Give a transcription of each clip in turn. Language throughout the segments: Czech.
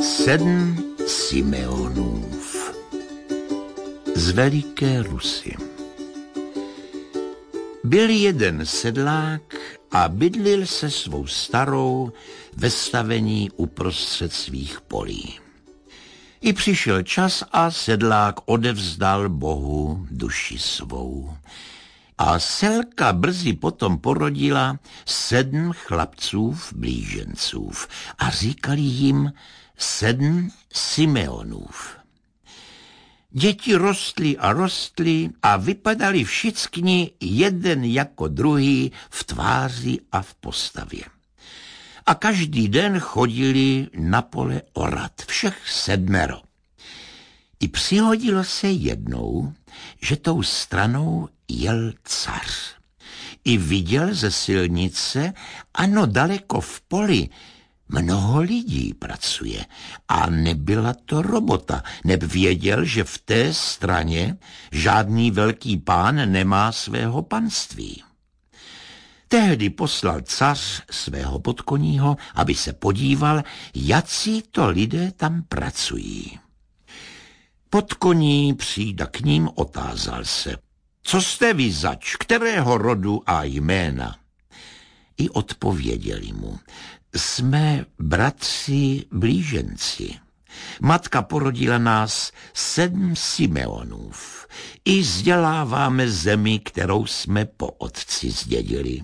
7 Simeonův z Veliké Rusy. Byl jeden sedlák a bydlil se svou starou ve stavení uprostřed svých polí. I přišel čas a sedlák odevzdal Bohu duši svou. A Selka brzy potom porodila 7 chlapcův blížencův a říkali jim 7 Simeonův. Děti rostly a rostly a vypadali všichni jeden jako druhý v tváři a v postavě. A každý den chodili na pole orat, všech 7. I přihodilo se jednou, že tou stranou jel cař. I viděl ze silnice, ano, daleko v poli, mnoho lidí pracuje a nebyla to robota, neb věděl, že v té straně žádný velký pán nemá svého panství. Tehdy poslal cař svého podkoního, aby se podíval, jací to lidé tam pracují. Podkoní přijda k ním otázal se, co jste vy zač, kterého rodu a jména? I odpověděli mu, jsme bratři blíženci. Matka porodila nás 7 Simeonův. I vzděláváme zemi, kterou jsme po otci zdědili.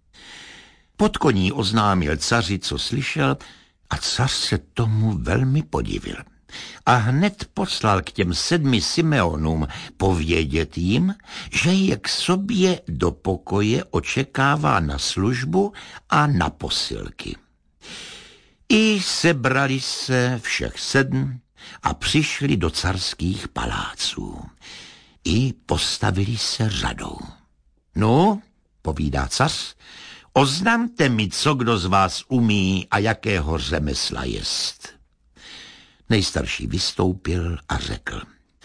Podkoní oznámil caři, co slyšel, a cař se tomu velmi podivil. A hned poslal k těm 7 Simeonům povědět jim, že je k sobě do pokoje očekává na službu a na posilky. I sebrali se všech 7 a přišli do carských paláců. I postavili se řadou. No, povídá cař, oznamte mi, co kdo z vás umí a jakého řemesla jest. Nejstarší vystoupil a řekl,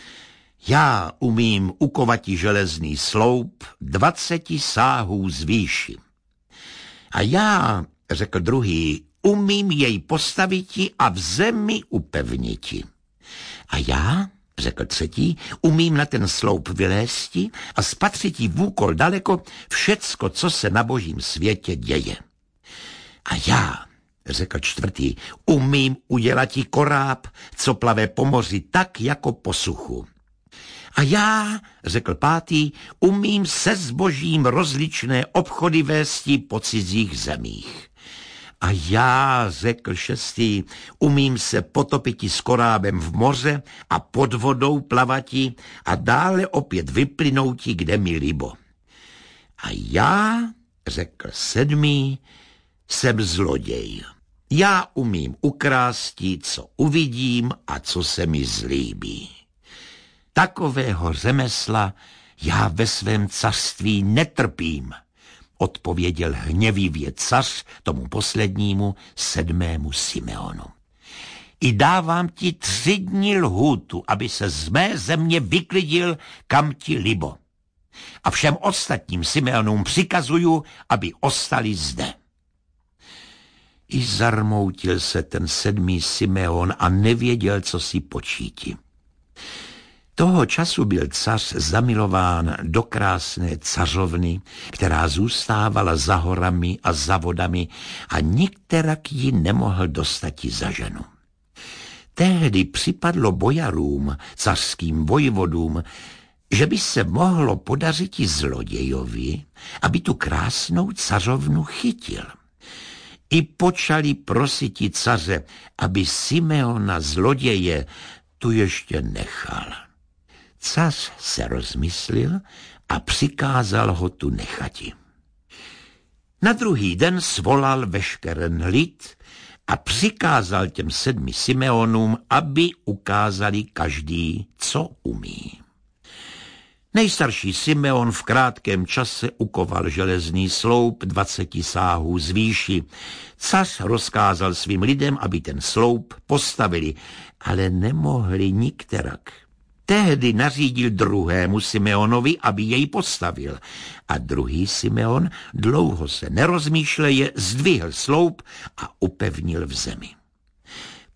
já umím ukovati železný sloup 20 sáhů z výši. A já, řekl druhý, umím jej postaviti a v zemi upevniti. A já, řekl třetí, umím na ten sloup vylézti a spatřiti v úkol daleko všecko, co se na božím světě děje. A já, řekl čtvrtý, umím udělati koráb, co plave po moři tak, jako po suchu. A já, řekl pátý, umím se zbožím rozličné obchody vésti po cizích zemích. A já, řekl šestý, umím se potopiti s korábem v moře a pod vodou plavati a dále opět vyplynouti, kde mi libo. A já, řekl sedmý, jsem zloděj. Já umím ukrásti, co uvidím a co se mi zlíbí. Takového řemesla já ve svém cařství netrpím, odpověděl hněvivě cař tomu poslednímu 7. Simeonu. I dávám ti 3 dny lhůtu, aby se z mé země vyklidil, kam ti libo. A všem ostatním Simeonům přikazuju, aby ostali zde. I zarmoutil se ten 7. Simeon a nevěděl, co si počíti. Toho času byl cař zamilován do krásné cařovny, která zůstávala za horami a za vodami a nikterak ji nemohl dostati za ženu. Tehdy připadlo bojarům, cařským vojvodům, že by se mohlo podařiti zlodějovi, aby tu krásnou cařovnu chytil. I počali prositi caře, aby Simeona zloděje tu ještě nechal. Cař se rozmyslil a přikázal ho tu nechati. Na druhý den svolal veškeren lid a přikázal těm 7 Simeonům, aby ukázali každý, co umí. Nejstarší Simeon v krátkém čase ukoval železný sloup 20 sáhů z výši. Cař rozkázal svým lidem, aby ten sloup postavili, ale nemohli nikterak. Tehdy nařídil 2. Simeonovi, aby jej postavil. A 2. Simeon dlouho se nerozmýšleje zdvihl sloup a upevnil v zemi.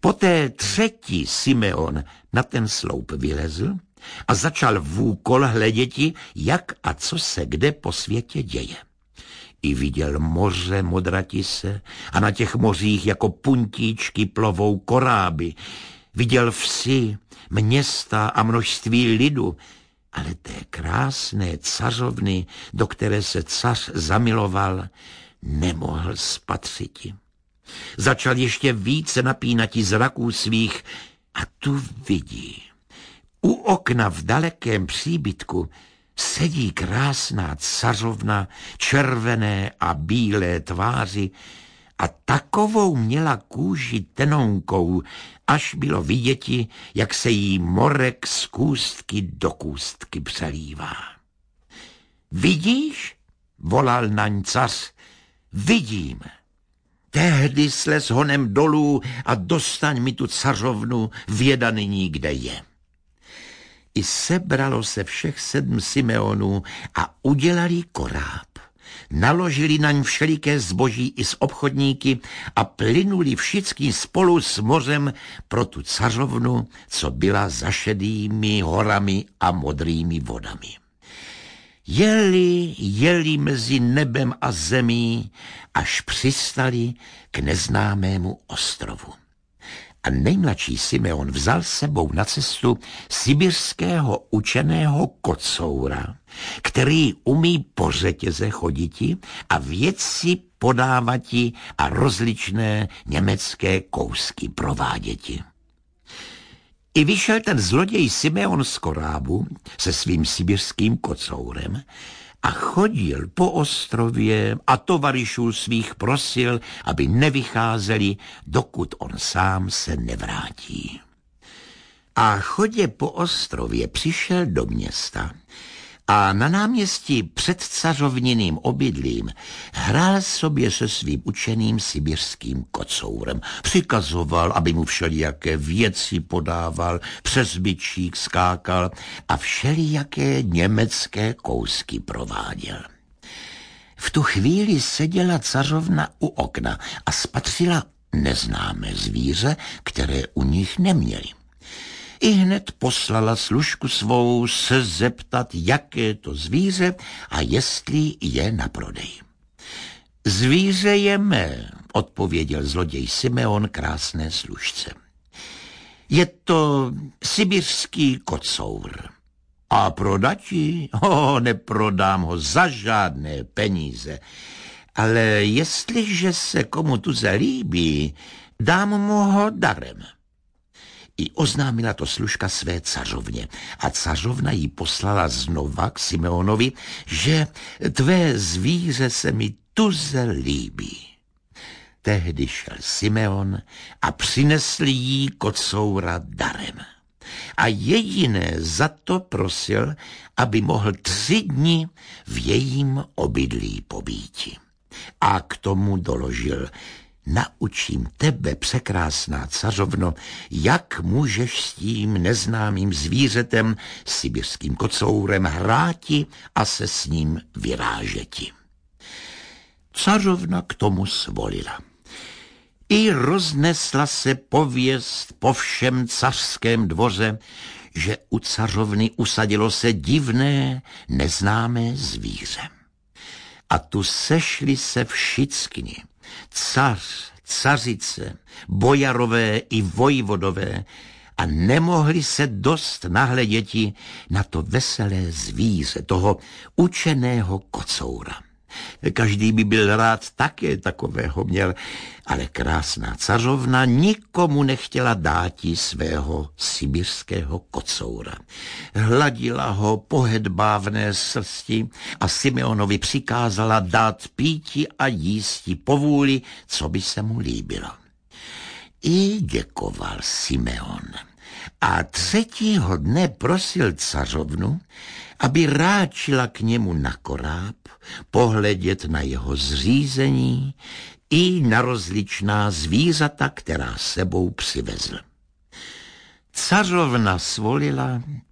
Poté třetí Simeon na ten sloup vylezl a začal vůkol hleděti, jak a co se kde po světě děje. I viděl moře modratise a na těch mořích jako puntíčky plovou koráby. Viděl vsi, města a množství lidu, ale té krásné cařovny, do které se cař zamiloval, nemohl spatřiti. Začal ještě více napínati zraků svých a tu vidí. U okna v dalekém příbytku sedí krásná cařovna červené a bílé tváři a takovou měla kůži tenonkou, až bylo viděti, jak se jí morek z kůstky do kůstky přelívá. Vidíš? Volal naň cař. Vidím. Tehdy slez honem dolů a dostaň mi tu cařovnu, věda nyní, kde je. I sebralo se všech 7 Simeonů a udělali koráb. Naložili naň všeliké zboží i s obchodníky a plynuli všichni spolu s mořem pro tu cařovnu, co byla za šedými horami a modrými vodami. Jeli mezi nebem a zemí, až přistali k neznámému ostrovu. A nejmladší Simeon vzal sebou na cestu sibirského učeného kocoura, který umí po řetěze choditi a věci podávati a rozličné německé kousky prováděti. I vyšel ten zloděj Simeon z korábu se svým sibirským kocourem a chodil po ostrově a tovarišů svých prosil, aby nevycházeli, dokud on sám se nevrátí. A chodě po ostrově přišel do města a na náměstí před cařovniným obydlím hrál sobě se svým učeným sibirským kocourem. Přikazoval, aby mu všelijaké věci podával, přes bičík skákal a všelijaké německé kousky prováděl. V tu chvíli seděla cařovna u okna a spatřila neznámé zvíře, které u nich neměli. I hned poslala služku svou se zeptat, jaké to zvíře a jestli je na prodej. Zvíře je mé, odpověděl zloděj Simeon krásné služce. Je to sibirský kocour. A prodati? Neprodám ho za žádné peníze. Ale jestliže se komu tu zalíbí, dám mu ho darem. I oznámila to služka své cařovně a cařovna jí poslala znova k Simeonovi, že tvé zvíře se mi tuze líbí. Tehdy šel Simeon a přinesl jí kocoura darem. A jediné za to prosil, aby mohl 3 dny v jejím obydlí pobýti. A k tomu doložil: naučím tebe, překrásná cařovno, jak můžeš s tím neznámým zvířetem, sibirským kocourem, hráti a se s ním vyrážeti. Cařovna k tomu svolila. I roznesla se pověst po všem cařském dvoře, že u cařovny usadilo se divné, neznámé zvíře. A tu sešli se všichni, cař, cařice, bojarové i vojvodové, a nemohli se dost nahleděti na to veselé zvíře, toho učeného kocoura. Každý by byl rád také takového měl, ale krásná cařovna nikomu nechtěla dáti svého sibirského kocoura. Hladila ho po hedbávné srsti a Simeonovi přikázala dát píti a jísti po vůli, co by se mu líbilo. I děkoval Simeon. A 3. dne prosil cařovnu, aby ráčila k němu na koráb, pohledět na jeho zřízení i na rozličná zvířata, která sebou přivezl. Cařovna svolila,